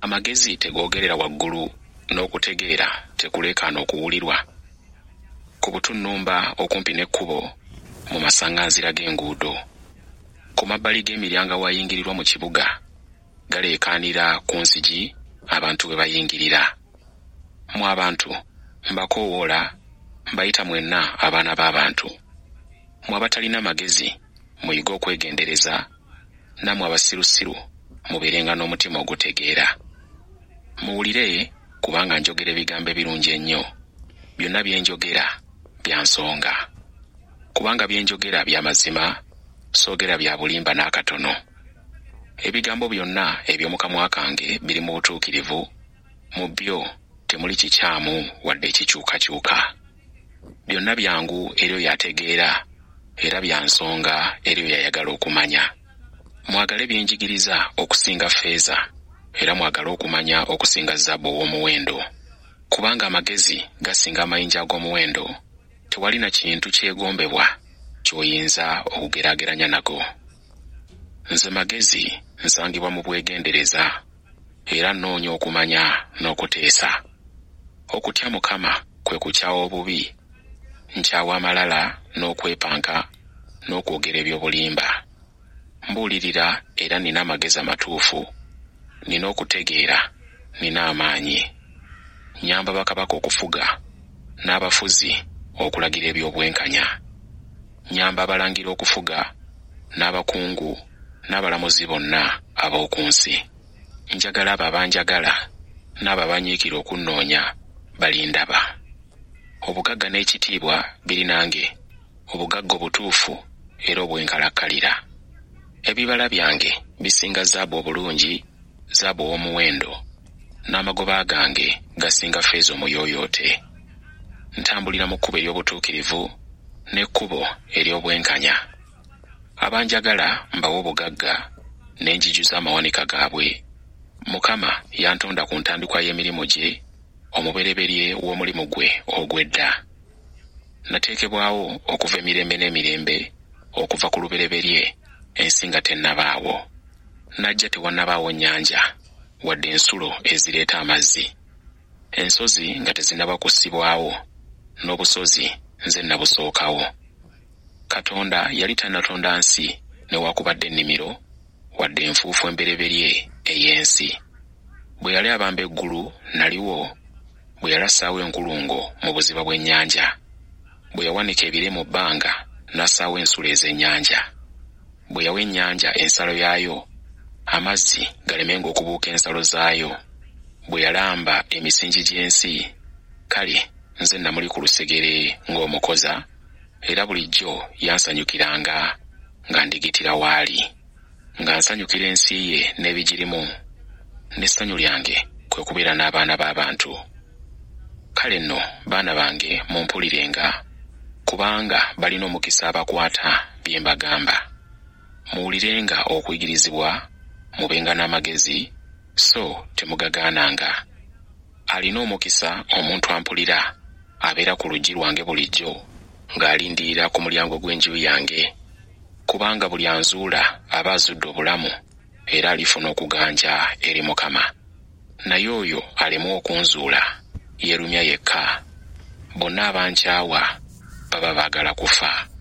Amagezi tegoogerera waggulu n'okutegeera tekuleekaana okuwulirwa. Ku butunnumba okumpi n'ekkubo mu masaŋŋanzira g'enguudo, ku mabbali g'emiryango awayingirirwa mu kibuga galeekaanira ku nsigi abantu we bayingirira. Mu abantu mbakoowoola mbayita mwenna abaana b'abantu. Mu abatalina magezi muyige okwegendereza, nammwe abasirusiru mubeerenga n'omutima ogutegeera. Muwulire kubanga njogera ebigambo ebirungi ennyo. Byonna bye njogera bya nsonga. Kubanga bye njogera bya mazima, soogera bya bulimba n'akatono. Ebigambo byonna eby'omu kamwa kange biri mu butuukirivu, mu byo temuli kikyamu wadde ekikyukakyuka. Byonna byangu eri oyo ategeera, era bya nsonga eri oyo ayagala okumanya. Mwagale byenjigiriza okusinga ffeeza, era mwagale okumanya okusinga zaabu ow'omuwendo. Kubanga amagezi gasinga amayinja ag'omuwendo, tewali na kintu kyegombebwa ky'oyinza okugeraageranya nago. Nze magezi nsangibwa mu bwegendereza, era nnoonya okumanya n'okuteesa. Okutya Mukama kwe kukyawa obubi, nkyawa amalala n'okwepanka n'okwogera eby'obulimba. Mbuulirira era nina amagezi amatuufu, nina okutegeera, nina amaanyi. Nyamba bakabaka okufuga n'abafuzi okulagira eby'obwenkanya. Nyamba abalangira okufuga n'abakungu n'abalamuzi bonna ab'oku nsi. Njagala abo abanjagala n'abo abanyiikira okunnoonya balindaba. Obugagga n'ekitiibwa biri nange, obugagga obutuufu era obwenkalakkalira. Ebibala byange bisinga zaabu obulungi, zaabu ow'omuwendo, n'amagoba gange gasinga ffeeza omuyooyoote. Ntambulira mu kkubo ery'obutuukirivu n'ekkubo ery'obwenkanya. Abanjagala mbawa obugagga n'enjijuza amawanika gaabwe. Mukama yantonda ku ntandikwa y'emirimu gye, omubereberye w'omulimu gwe ogw'edda. Nateekebwawo okuva emirembe n'emirembe, okuva ku lubereberye ensi nga tennabaawo. Najja tewannabaawo nnyanja, wadde ensulo ezireeta amazzi. Ensozi nga tezinnaba kussibwawo, n'obusozi nze nabusookawo. Katonda yali tannatonda nsi newakubadde ennimiro, wadde enfuufu embereberye ey'ensi. Bwe yali abamba eggulu naliwo, bwe yalassaawo enkulungo mu buziba bw'ennyanja, bwe yawanika ebire mu bbanga n'assaawo ensulo ez'ennyanja, bwe yawa ennyanja ensalo yaayo, amazzi galemenga okubuuka ensalo zaayo, bwe yalamba emisingi gy'ensi, kale nze namuli ku lusegere ng'omukoza, era bulijjo yansanyukiranga nga ndigitira waali, nga nsanyukira ensi ye n'ebigirimu, n'essanyu lyange kwe kubeera n'abaana b'abantu. Kale nno baana bange mumpulirenga, kubanga balina omukisa abakwata bye mbagamba. Muwulirenga okuyigirizibwa, mubenga n'amagezi, so temugagaananga. Alina omukisa omuntu ampulira, abeera ku luggi lwange bulijjo, ng'alindirira ku mulyango gw'enju yange, kubanga buli anzuula aba azudde obulamu, era alifuna okuganja eri Mukama. Naye oyo alemu okunzuula yeerumya yekka. Bonna abankyawa baba baagala kufa.